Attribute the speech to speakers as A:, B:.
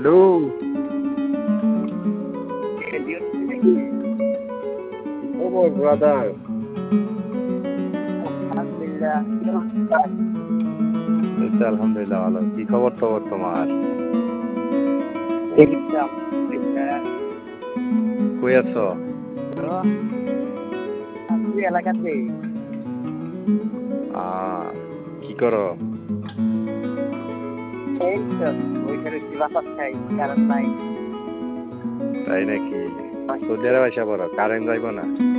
A: Hello. খবর brother? আলহামদুলিল্লাহ ভালো। কি খবর টবর তোমার? কই আছো?
B: এলাকাতে
A: কি করো?
B: এই তো ওইখানে বাতাস খাই, কারণ নাই।
A: তাই নাকি? সৌদি আরব আইসা পড়ো, কারেন্ট যাইব না?